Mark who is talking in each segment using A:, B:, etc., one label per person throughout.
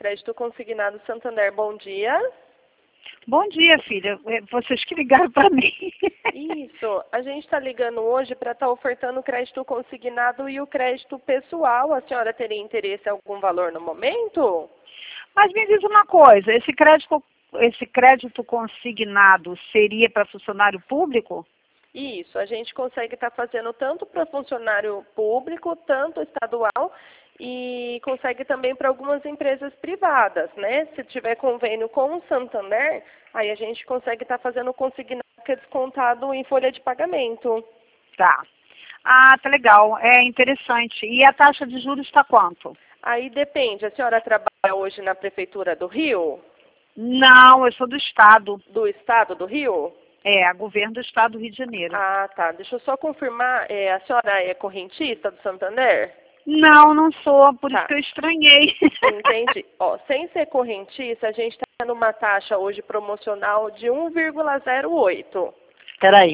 A: Crédito Consignado Santander, bom dia.
B: Bom dia, filha. Vocês que ligaram para mim.
A: Isso, a gente está ligando hoje para estar ofertando o crédito consignado e o crédito pessoal. A senhora teria interesse em algum valor no momento?
B: Mas me diz uma coisa, esse crédito consignado seria para funcionário público?
A: Isso, a gente consegue estar fazendo tanto para funcionário público, tanto estadual, e consegue também para algumas empresas privadas, né? Se tiver convênio com o Santander, aí a gente consegue estar fazendo consignado que é descontado em folha de pagamento.
B: Tá. Ah, tá legal. É interessante. E a taxa de juros está quanto?
A: Aí depende, a senhora trabalha hoje na Prefeitura do Rio?
B: Não, eu sou do Estado.
A: Do Estado do Rio?
B: É, governo do Estado do Rio de Janeiro.
A: Ah, tá. Deixa eu só confirmar, a senhora é correntista do Santander?
B: Não, não sou, por isso
A: Tá.
B: que eu estranhei.
A: Entendi. Ó, sem ser correntista, a gente está numa taxa hoje promocional de 1,08.
B: Espera aí.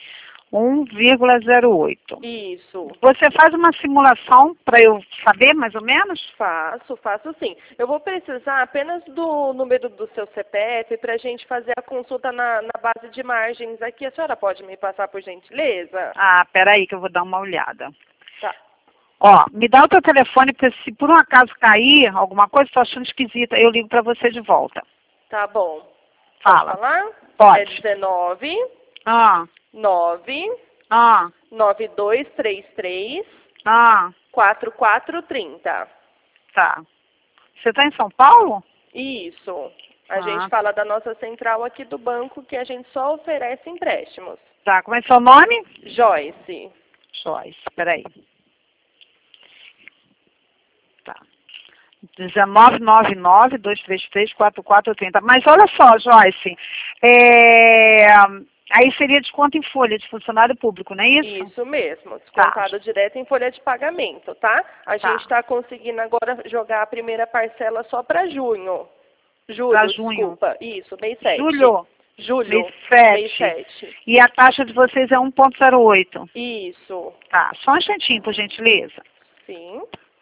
B: 1,08.
A: Isso.
B: Você faz uma simulação para eu saber mais ou menos?
A: Faço sim. Eu vou precisar apenas do número do seu CPF para a gente fazer a consulta na base de margens aqui. A senhora pode me passar por gentileza?
B: Ah, peraí que eu vou dar uma olhada.
A: Tá.
B: Ó, me dá o teu telefone, porque se por um acaso cair alguma coisa, estou achando esquisita, eu ligo para você de volta.
A: Tá bom.
B: Fala.
A: Pode falar?
B: Pode.
A: É 19
B: Ah,
A: 9
B: ah,
A: 9233
B: ah,
A: 4430.
B: tá. Você está em São Paulo?
A: Isso. A
B: Ah.
A: gente fala da nossa central aqui do banco que a gente só oferece empréstimos.
B: Tá, como é seu nome?
A: Joyce.
B: Joyce, peraí. Tá. 1999-233-4430. Mas olha só, Joyce, aí seria desconto em folha de funcionário público, não é isso?
A: Isso mesmo. Descontado direto em folha de pagamento, tá? A gente está conseguindo agora jogar a primeira parcela só para junho.
B: Pra junho.
A: Desculpa. Isso, mês 7.
B: Julho.
A: Julho.
B: Mês 7. E a taxa de vocês é 1,08.
A: Isso.
B: Tá, só um instantinho, por gentileza.
A: Sim.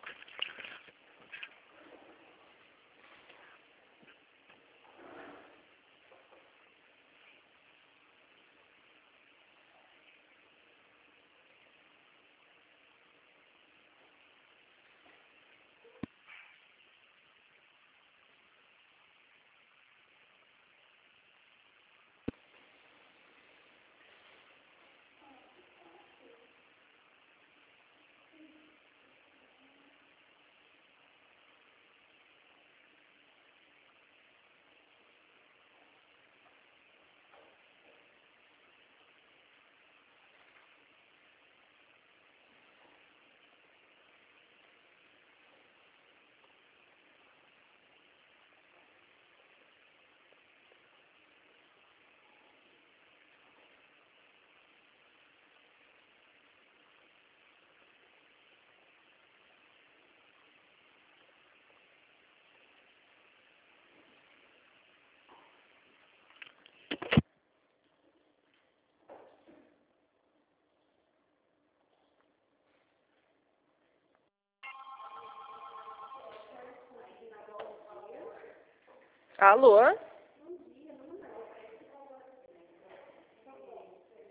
A: Alô?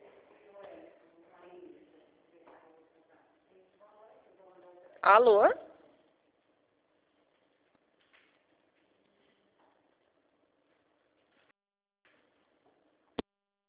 A: Alô?